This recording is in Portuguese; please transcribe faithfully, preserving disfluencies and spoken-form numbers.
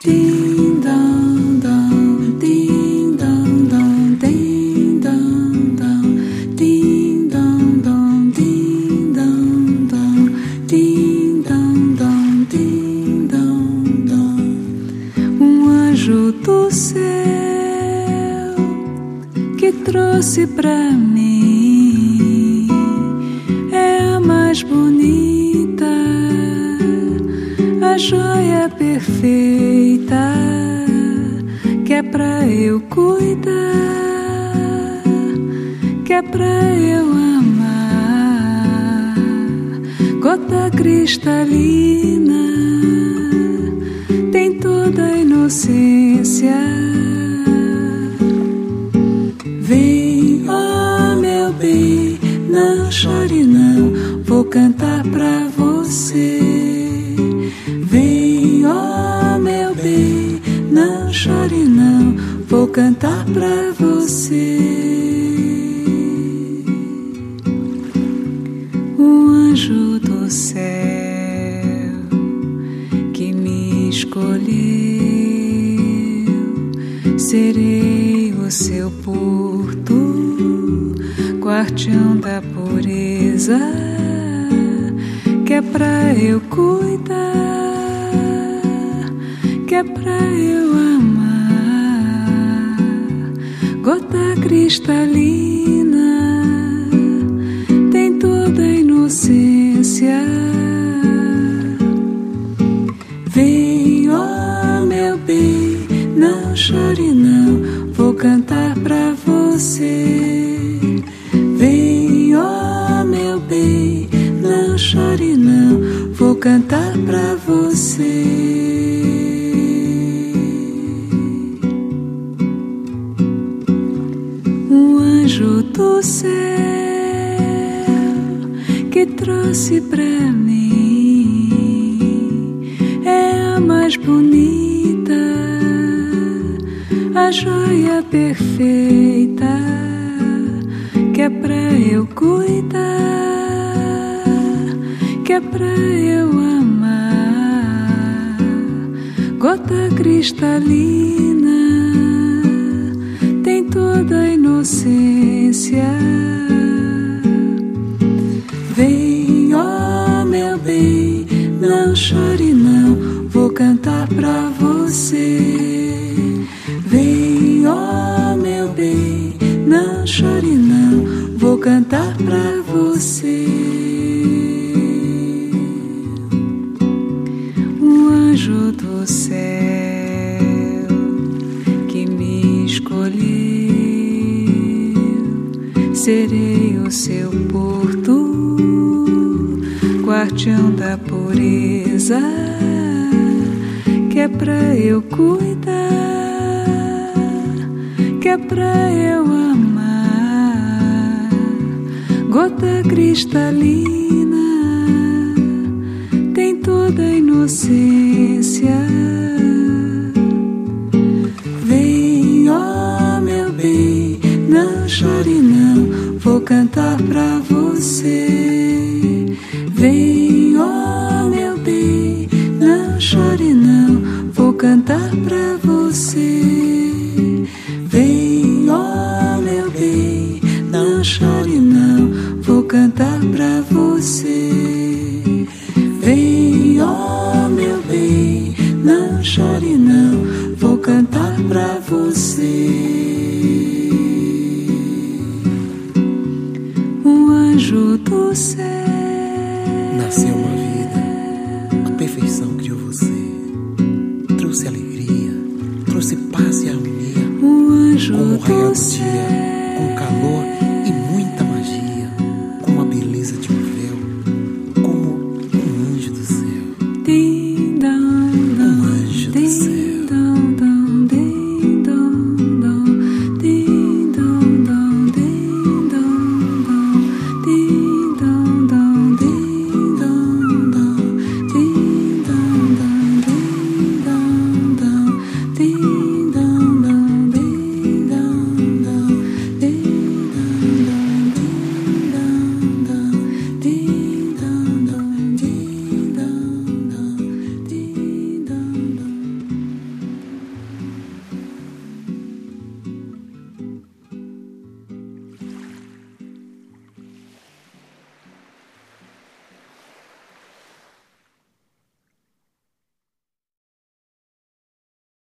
Ding dong dong, ding dong dong, ding dong dong, ding dong dong, ding dong dong, ding dong dong, ding dong dong. Um anjo do céu que trouxe pra mim é a mais bonita, a joia perfeita que é pra eu cuidar, que é pra eu amar. Gota cristalina tem toda a inocência. Vem, ó meu bem, não chore não, vou cantar pra você. Vem, ó meu bem, não chore não, vou cantar pra você. O anjo do céu que me escolheu, serei o seu porto, guardião da pureza, que é pra eu cuidar, que é pra eu amar. Gota cristalina tem toda a inocência. Vem, ó meu bem, não chore não, vou cantar pra você. Vem, ó meu bem, não chore não, vou cantar pra você. Um anjo do céu que trouxe pra mim é a mais bonita, a joia perfeita que é pra eu cuidar, que é pra eu amar. Gota cristalina tem toda a inocência. Vem, ó meu bem, não chore não, vou cantar pra você. Vem, ó meu bem, não chore não, vou cantar pra você. Um anjo do céu que me escolheu, serei o seu porto, guardião da pureza, que é pra eu cuidar, que é pra eu amar. Gota cristalina tem toda a inocência. Vem, ó meu bem, não chore não, vou cantar pra você. Vem, ó meu bem, não chore não, vou cantar pra você. Vem, ó meu bem, não chore não, vou cantar pra você. Vem, ó meu bem, não chore não, vou cantar pra você. Um anjo do céu nasceu uma vida, a perfeição criou você, trouxe alegria, trouxe paz e harmonia, um anjo como o raiar do do dia, com calor